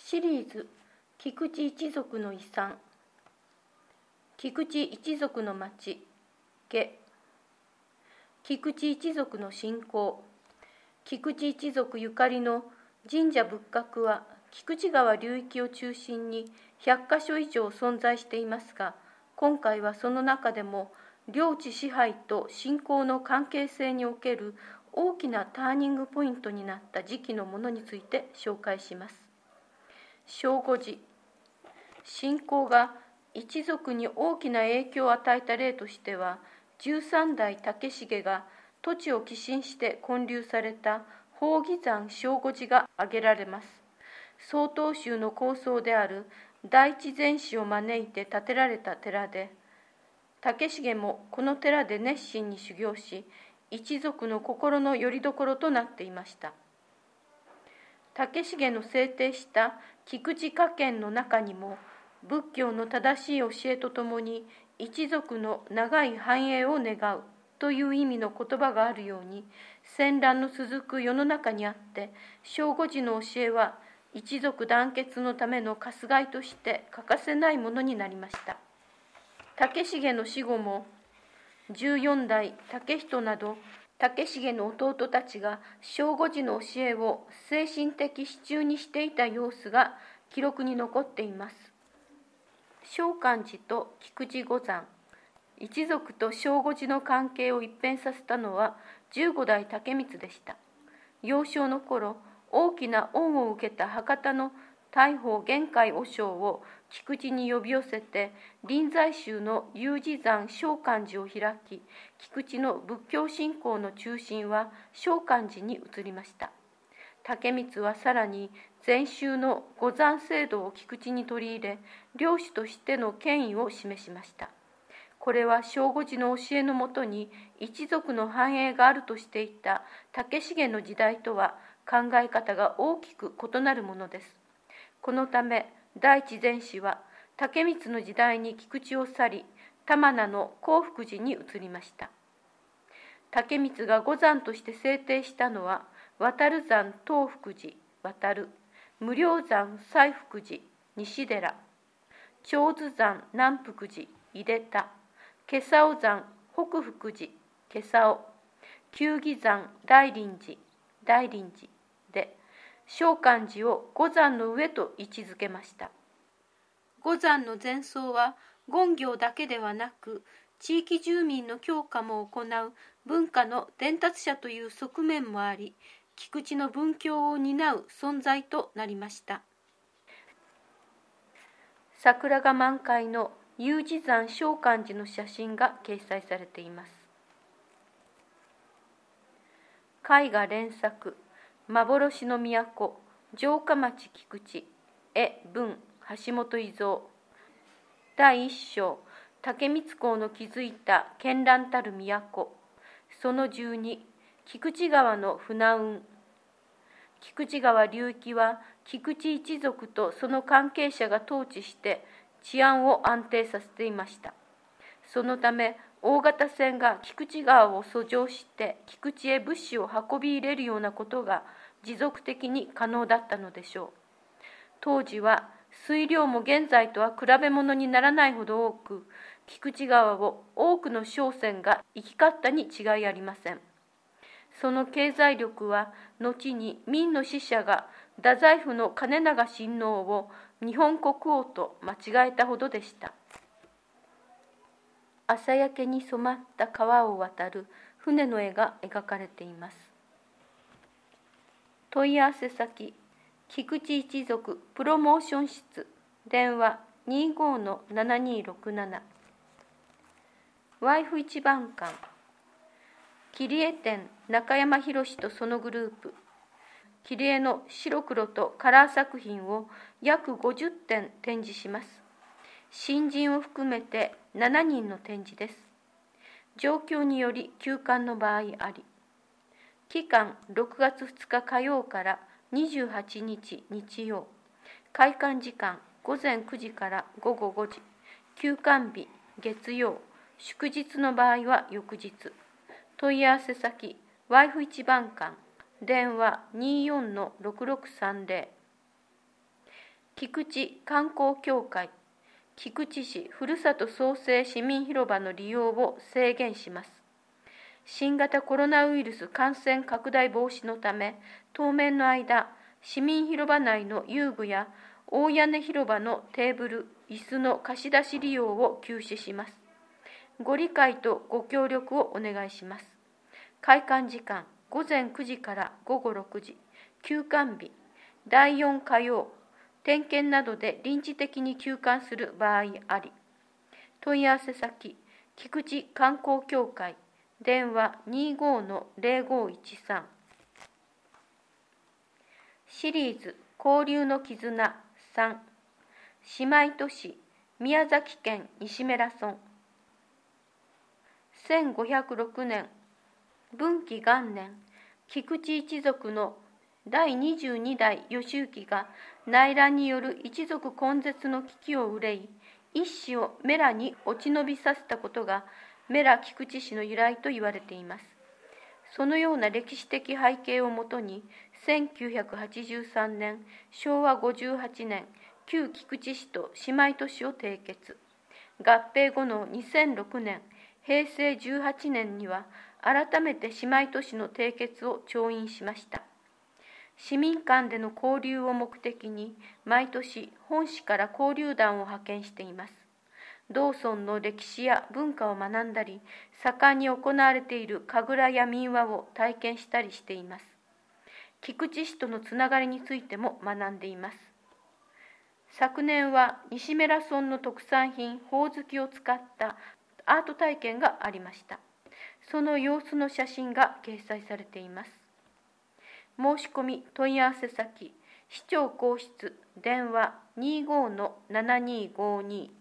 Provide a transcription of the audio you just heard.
シリーズ菊池一族の遺産、菊池一族の町、下、菊池一族の信仰。菊池一族ゆかりの神社仏閣は菊池川流域を中心に100カ所以上存在していますが、今回はその中でも領地支配と信仰の関係性における大きなターニングポイントになった時期のものについて紹介します。正午時、信仰が一族に大きな影響を与えた例としては、13代竹重が土地を寄進して建立された宝義山正午寺が挙げられます。曹洞宗の構想である大智禅師を招いて建てられた寺で、竹重もこの寺で熱心に修行し、一族の心の拠り所となっていました。竹重の制定した菊池家訓の中にも、仏教の正しい教えとともに一族の長い繁栄を願うという意味の言葉があるように、戦乱の続く世の中にあって、正午寺の教えは一族団結のためのかすがいとして欠かせないものになりました。竹重の死後も、14代竹人など竹重の弟たちが正午寺の教えを精神的支柱にしていた様子が記録に残っています。正観寺と菊池五山、一族と正午寺の関係を一変させたのは15代竹光でした。幼少の頃、大きな恩を受けた博多の大宝玄海和尚を菊池に呼び寄せて、臨済宗の祐寺山正観寺を開き、菊池の仏教信仰の中心は正観寺に移りました。竹光はさらに禅宗の五山制度を菊池に取り入れ、領主としての権威を示しました。これは正午寺の教えのもとに一族の繁栄があるとしていた竹重の時代とは考え方が大きく異なるものです。このため大智禅師は竹光の時代に菊池を去り、玉名の興福寺に移りました。竹光が五山として制定したのは、渡山東福寺渡、無量山西福寺西寺、長寿山南福寺出田、今朝山北福寺今朝、九義山大林寺大林寺で、正観寺を五山の上と位置づけました。五山の禅僧は言行だけではなく、地域住民の教化も行う文化の伝達者という側面もあり、菊池の文教を担う存在となりました。桜が満開の祐寺山正観寺の写真が掲載されています。絵画連作、幻の都、城下町菊池、絵文、橋本伊蔵。第一章、竹光公の築いた絢爛たる都。その12、菊池川の船運。菊池川流域は菊池一族とその関係者が統治して治安を安定させていました。そのため大型船が菊池川を遡上して菊池へ物資を運び入れるようなことが持続的に可能だったのでしょう。当時は水量も現在とは比べ物にならないほど多く、菊池川を多くの商船が行き交ったに違いありません。その経済力は後に明の使者が太宰府の金長親王を日本国王と間違えたほどでした。朝焼けに染まった川を渡る船の絵が描かれています。問い合わせ先、菊池一族プロモーション室、電話 25-7267。ワイフ一番館、切り絵店中山博とそのグループ。切り絵の白黒とカラー作品を約50点展示します。新人を含めて7人の展示です。状況により休館の場合あり。期間6月2日火曜から28日日曜。開館時間午前9時から午後5時。休館日月曜。祝日の場合は翌日。問い合わせ先、ワイフ一番館、電話 24-6630。 菊池観光協会、菊池市ふるさと創生市民広場の利用を制限します。新型コロナウイルス感染拡大防止のため、当面の間、市民広場内の遊具や大屋根広場のテーブル、椅子の貸し出し利用を休止します。ご理解とご協力をお願いします。開館時間、午前9時から午後6時、休館日、第4火曜、点検などで臨時的に休館する場合あり。問い合わせ先、菊池観光協会、電話 25-0513。シリーズ交流の絆3、姉妹都市宮崎県西米良村。1506年、文紀元年、菊池一族の第22代義行が内乱による一族根絶の危機を憂い、一子をメラに落ち延びさせたことがメラ菊池氏の由来と言われています。そのような歴史的背景をもとに、1983年、昭和58年、旧菊池市と姉妹都市を締結。合併後の2006年、平成18年には、改めて姉妹都市の締結を調印しました。市民間での交流を目的に、毎年本市から交流団を派遣しています。同村の歴史や文化を学んだり、盛んに行われている神楽や民話を体験したりしています。菊池市とのつながりについても学んでいます。昨年は西米良村の特産品、ほおずきを使ったアート体験がありました。その様子の写真が掲載されています。申し込み問い合わせ先、市長公室、電話 25-7252